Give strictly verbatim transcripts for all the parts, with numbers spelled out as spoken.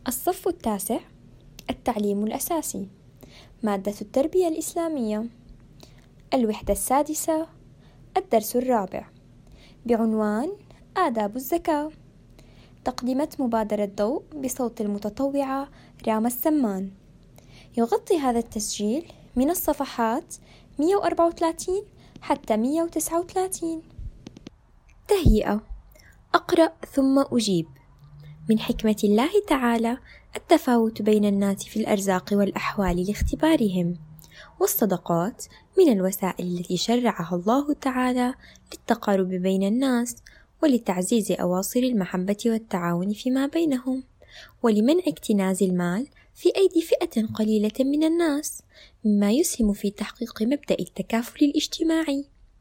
الصف التاسع. التعليم الأساسي. مادة التربية الإسلامية. الوحدة السادسة. الدرس الرابع بعنوان آداب الزكاة. تقدمت مبادرة ضوء بصوت المتطوعة راما السمان. يغطي هذا التسجيل من الصفحات مئة وأربعة وثلاثين حتى مئة وتسعة وثلاثين. تهيئة. أقرأ ثم أجيب. من حكمة الله تعالى التفاوت بين الناس في الأرزاق والأحوال لاختبارهم، والصدقات من الوسائل التي شرعها الله تعالى للتقارب بين الناس ولتعزيز أواصر المحبة والتعاون فيما بينهم، ولمنع اكتناز المال في أيدي فئة قليلة من الناس، مما يسهم في تحقيق مبدأ التكافل الاجتماعي.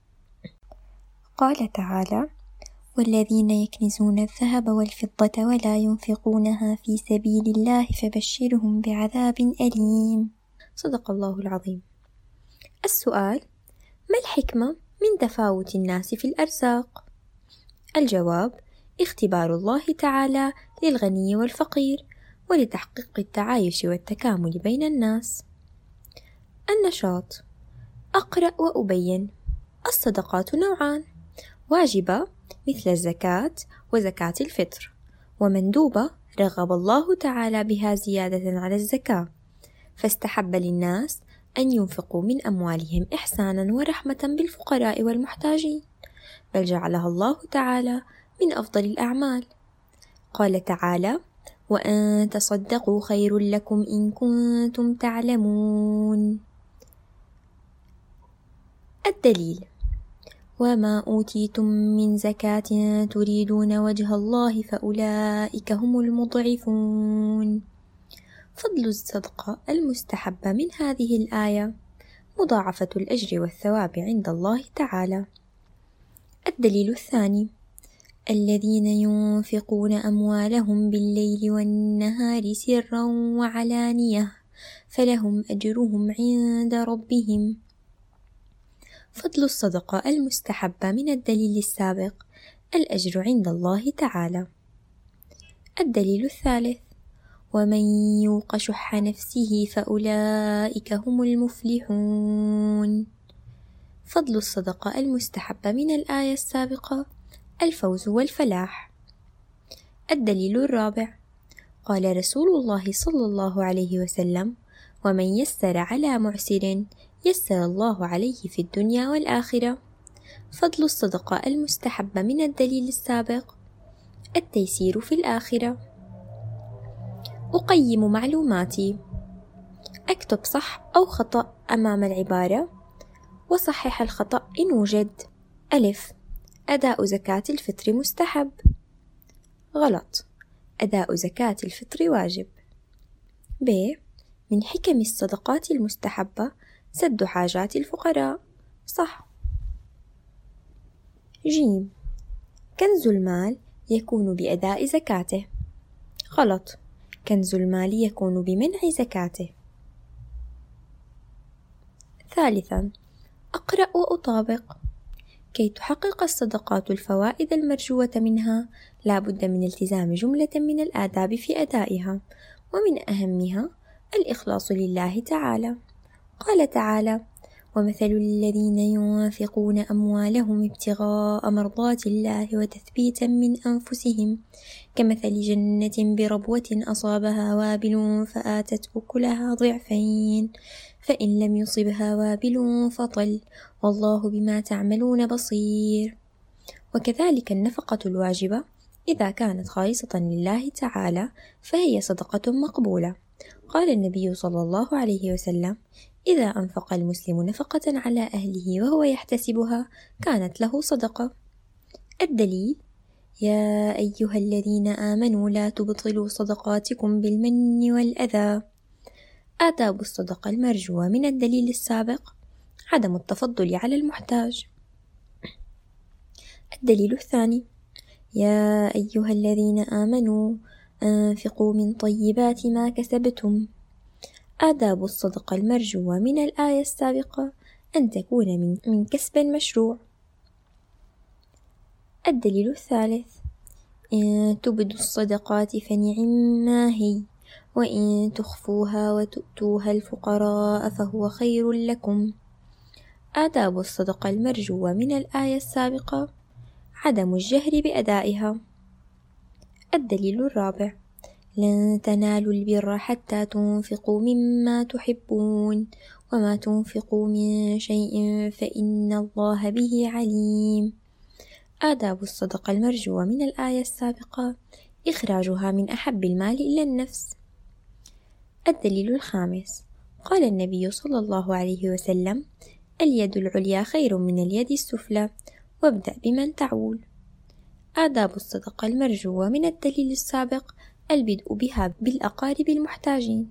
قال تعالى: والذين يكنزون الذهب والفضة ولا ينفقونها في سبيل الله فبشرهم بعذاب أليم. صدق الله العظيم. السؤال: ما الحكمة من تفاوت الناس في الأرزاق؟ الجواب: اختبار الله تعالى للغني والفقير ولتحقيق التعايش والتكامل بين الناس. النشاط: أقرأ وأبين. الصدقات نوعان: واجبة مثل الزكاة وزكاة الفطر، ومندوبة رغب الله تعالى بها زيادة على الزكاة، فاستحب للناس أن ينفقوا من أموالهم إحسانا ورحمة بالفقراء والمحتاجين، بل جعلها الله تعالى من أفضل الأعمال. قال تعالى: وأن تصدقوا خير لكم إن كنتم تعلمون. الدليل: وما أوتيتم من زكاة تريدون وجه الله فأولئك هم المضعفون. فضل الصدقة المستحبة من هذه الآية: مضاعفة الأجر والثواب عند الله تعالى. الدليل الثاني: الذين ينفقون أموالهم بالليل والنهار سرا وعلانية فلهم أجرهم عند ربهم. فضل الصدقة المستحبة من الدليل السابق: الأجر عند الله تعالى. الدليل الثالث: ومن يوق شح نفسه فأولئك هم المفلحون. فضل الصدقة المستحبة من الآية السابقة: الفوز والفلاح. الدليل الرابع: قال رسول الله صلى الله عليه وسلم: ومن يسر على معسر يسر الله عليه في الدنيا والآخرة. فضل الصدقة المستحبة من الدليل السابق: التيسير في الآخرة. أقيم معلوماتي. أكتب صح أو خطأ أمام العبارة، وصحح الخطأ إن وجد. ألف: أداء زكاة الفطر مستحب. غلط، أداء زكاة الفطر واجب. ب: من حكم الصدقات المستحبة سد حاجات الفقراء. صح. جيم: كنز المال يكون بأداء زكاته. غلط، كنز المال يكون بمنع زكاته. ثالثا: أقرأ وأطابق. كي تحقق الصدقات الفوائد المرجوة منها لا بد من التزام جملة من الآداب في أدائها، ومن أهمها الإخلاص لله تعالى. قال تعالى: ومثل الذين ينفقون أموالهم ابتغاء مرضات الله وتثبيتا من أنفسهم كمثل جنة بربوة أصابها وابل فآتت أكلها ضعفين فإن لم يصبها وابل فطل والله بما تعملون بصير. وكذلك النفقة الواجبة إذا كانت خالصة لله تعالى فهي صدقة مقبولة. قال النبي صلى الله عليه وسلم: إذا أنفق المسلم نفقة على أهله وهو يحتسبها كانت له صدقة. الدليل: يا أيها الذين آمنوا لا تبطلوا صدقاتكم بالمن والأذى. آداب الصدقة المرجوة من الدليل السابق: عدم التفضل على المحتاج. الدليل الثاني: يا أيها الذين آمنوا أنفقوا من طيبات ما كسبتم. آداب الصدقة المرجوة من الآية السابقة: أن تكون من, من كسب مشروع. الدليل الثالث: إن تبدوا الصدقات فنعما هي وإن تخفوها وتؤتوها الفقراء فهو خير لكم. آداب الصدقة المرجوة من الآية السابقة: عدم الجهر بأدائها. الدليل الرابع: لن تنالوا البر حتى تنفقوا مما تحبون وما تنفقوا من شيء فإن الله به عليم. آداب الصدقة المرجوة من الآية السابقة: إخراجها من أحب المال إلى النفس. الدليل الخامس: قال النبي صلى الله عليه وسلم: اليد العليا خير من اليد السفلى، وابدأ بمن تعول. آداب الصدقة المرجوة من الدليل السابق: البدء بها بالأقارب المحتاجين.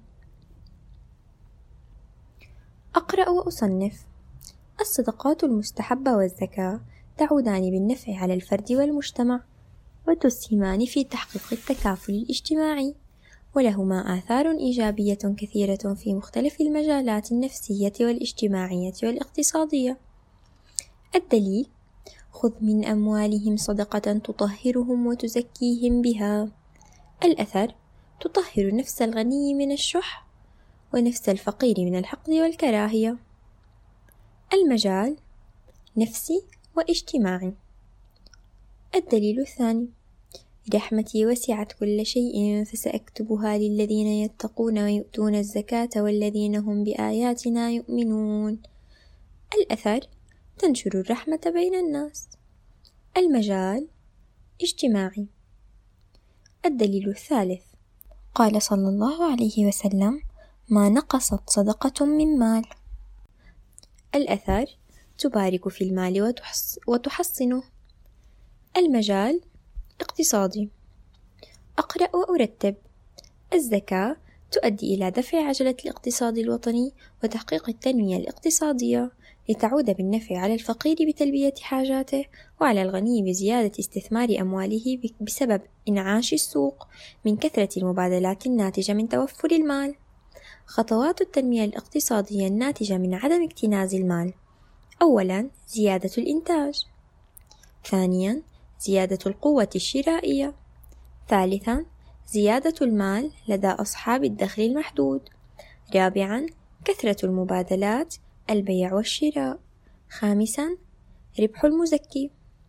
أقرأ وأصنف. الصدقات المستحبة والزكاة تعودان بالنفع على الفرد والمجتمع، وتسهمان في تحقيق التكافل الاجتماعي، ولهما آثار إيجابية كثيرة في مختلف المجالات النفسية والاجتماعية والاقتصادية. الدليل: خذ من أموالهم صدقة تطهرهم وتزكيهم بها. الأثر: تطهر نفس الغني من الشح، ونفس الفقير من الحقد والكراهية. المجال: نفسي واجتماعي. الدليل الثاني: رحمتي وسعت كل شيء فسأكتبها للذين يتقون ويؤتون الزكاة والذين هم بآياتنا يؤمنون. الأثر: تنشر الرحمة بين الناس. المجال: اجتماعي. الدليل الثالث: قال صلى الله عليه وسلم: ما نقصت صدقة من مال. الأثر: تبارك في المال وتحصنه. المجال: اقتصادي. أقرأ وأرتب. الزكاة تؤدي إلى دفع عجلة الاقتصاد الوطني وتحقيق التنمية الاقتصادية، لتعود بالنفع على الفقير بتلبية حاجاته، وعلى الغني بزيادة استثمار أمواله بسبب إنعاش السوق من كثرة المبادلات الناتجة من توفر المال. خطوات التنمية الاقتصادية الناتجة من عدم اكتناز المال: أولاً، زيادة الإنتاج. ثانياً، زيادة القوة الشرائية. ثالثاً، زيادة المال لدى أصحاب الدخل المحدود. رابعاً، كثرة المبادلات، البيع والشراء. خامساً، ربح المزكي.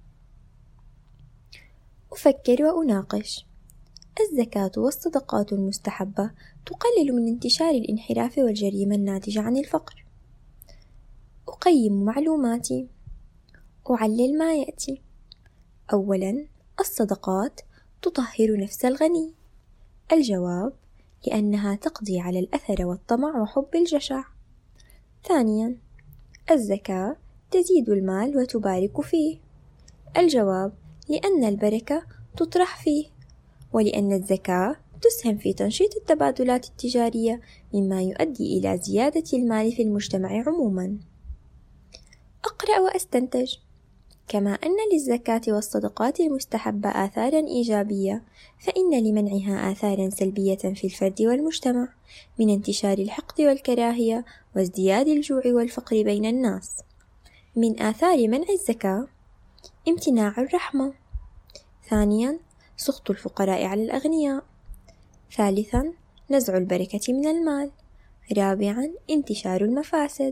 أفكر وأناقش. الزكاة والصدقات المستحبة تقلل من انتشار الانحراف والجريمة الناتجة عن الفقر. أقيم معلوماتي. أعلل ما يأتي. أولاً، الصدقات تطهر نفس الغني. الجواب: لأنها تقضي على الأثر والطمع وحب الجشع. ثانياً، الزكاة تزيد المال وتبارك فيه. الجواب: لأن البركة تطرح فيه، ولأن الزكاة تسهم في تنشيط التبادلات التجارية، مما يؤدي إلى زيادة المال في المجتمع عموماً. أقرأ وأستنتج. كما أن للزكاة والصدقات المستحبة آثاراً إيجابية، فإن لمنعها آثاراً سلبية في الفرد والمجتمع، من انتشار الحقد والكراهية وازدياد الجوع والفقر بين الناس. من آثار منع الزكاة: امتناع الرحمة. ثانياً، سخط الفقراء على الأغنياء. ثالثاً، نزع البركة من المال. رابعاً، انتشار المفاسد.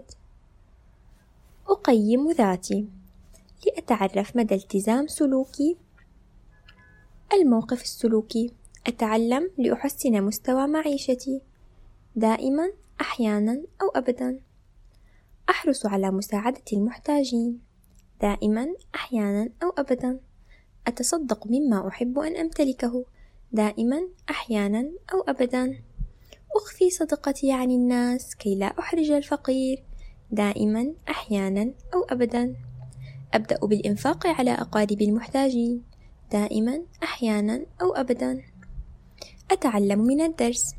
أقيم ذاتي لأتعرف مدى التزام سلوكي. الموقف السلوكي: أتعلم لأحسن مستوى معيشتي، دائما، أحيانا أو أبدا. أحرص على مساعدة المحتاجين، دائما، أحيانا أو أبدا. أتصدق مما أحب أن أمتلكه، دائما، أحيانا أو أبدا. أخفي صدقتي عن الناس كي لا أحرج الفقير، دائما، أحيانا أو أبدا. أبدأ بالإنفاق على أقارب المحتاجين، دائما، أحيانا أو أبدا. أتعلم من الدرس.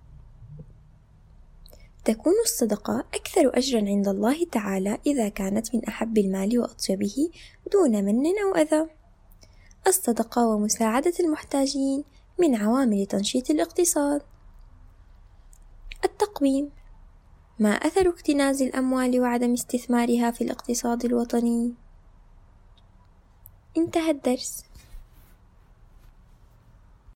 تكون الصدقة أكثر أجرا عند الله تعالى إذا كانت من أحب المال وأطيبه دون من أو أذى. الصدقة ومساعدة المحتاجين من عوامل تنشيط الاقتصاد. التقويم: ما أثر اكتناز الأموال وعدم استثمارها في الاقتصاد الوطني؟ انتهى الدرس.